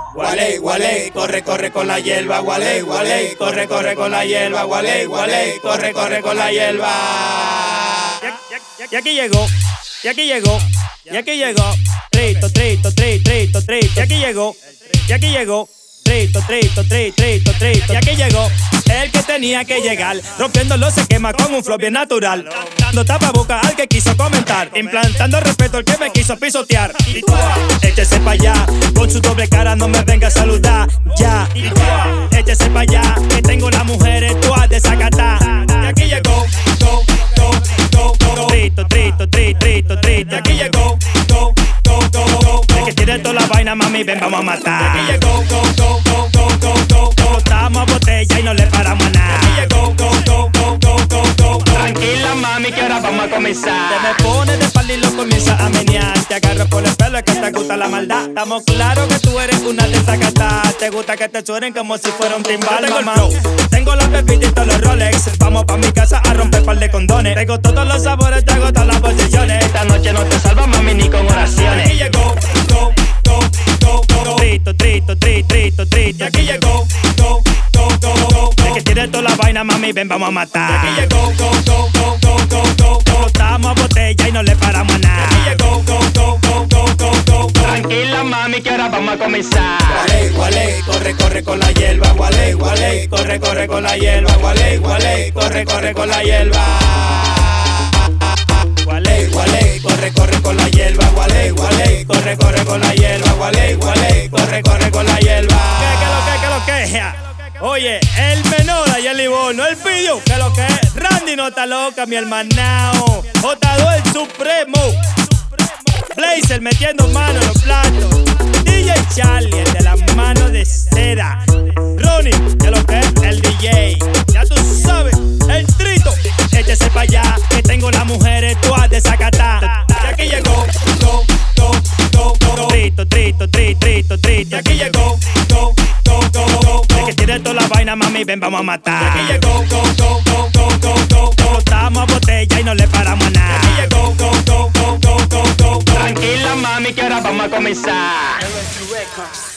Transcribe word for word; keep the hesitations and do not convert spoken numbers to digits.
Gualey, gualey, corre, corre con la hierba. Gualey, gualey, corre, corre con la hierba. Gualey, gualey, corre, corre con la hierba. Y aquí llegó, y aquí llegó, y aquí llegó. Trito, trito, trito, trito, trito. Y aquí llegó, y aquí llegó. Trito, trito, trito, trito, trito. Y aquí llegó el que tenía que llegar, rompiendo los esquemas con un flow bien natural, dando tapaboca al que quiso comentar, implantando respeto al que me quiso pisotear. Y tú, échese pa' allá, con su doble cara no me venga a saludar. Ya, échese pa' allá, que tengo las mujeres todas de Zacatá. Y aquí llegó, go, go, go, go, trito, trito, trito, trito, trito. Y aquí llegó, go, go, go, go, go. El que tiene toda la vaina, mami, ven, vamos a matar. Y aquí llegó, go, go, go, go, go, go, go. Botamos a botella y no le paramos a nada. Y aquí llegó, go, go, go, go, go, go, go. Tranquila, mami, que ahora vamos a comenzar. Te me pones de espalda y lo comienzas a menear. Te agarro por el pelo, es que te gusta la maldad. Estamos claros que tú eres una de Zacatá. Te gusta que te suenen como si fuera un timbal, mamá. Tengo los bebitos y todos los Rolex. Vamos pa' mi casa a romper par de condones. Tengo todos los sabores, tengo todas las posiciones. Esta noche no te salva, mami, ni con oraciones. Aquí llegó, go, go, go, go, go. Trito, trito, trito, trito, trito. Y aquí llegó, go, go, go, go, go. El que tiene toda la vaina, mami, ven, vamos a matar. Y aquí llegó, go, go, go, go, go, go, go. Botamos a botella y no le paramos a nada. Y aquí llegó, go, go, go, go, go, go, go. Tranquila, mami, que ahora vamos a comenzar. Gualey, gualey, corre, corre con la hierba. Gualey, gualey, corre, corre con la hierba. Gualey, gualey, corre, corre con la hierba. Gualey, gualey, corre, corre con la hierba. Gualey, gualey, corre, corre con la hierba. Gualey, gualey, corre, corre con la hierba. ¿Qué, qué lo que, qué lo que es? Oye, el menor allá el Bono, el pillo, que lo que es. Randy no está loca, mi hermanao. J dos el supremo. Blazer metiendo mano en los platos. D J Charlie, el de las manos de seda. Ronnie, que lo que es el D J. Ya tú sabes, el trito. Échese pa' allá, que tengo las mujeres todas de Zacatá. Y aquí llegó, go, go, go, go, go. Trito, trito, trito, trito, trito. Y aquí llegó, go, go, go, go, go. El que tiene toda la vaina, mami, ven, vamos a matar. Y aquí llegó, go, go, go, go, go, go, go. Botamos a botella y no le paramos a nada. Y aquí llegó, go, go, go, go, go, go, go. Tranquila, mami, que ahora vamos a comenzar. L S U Records.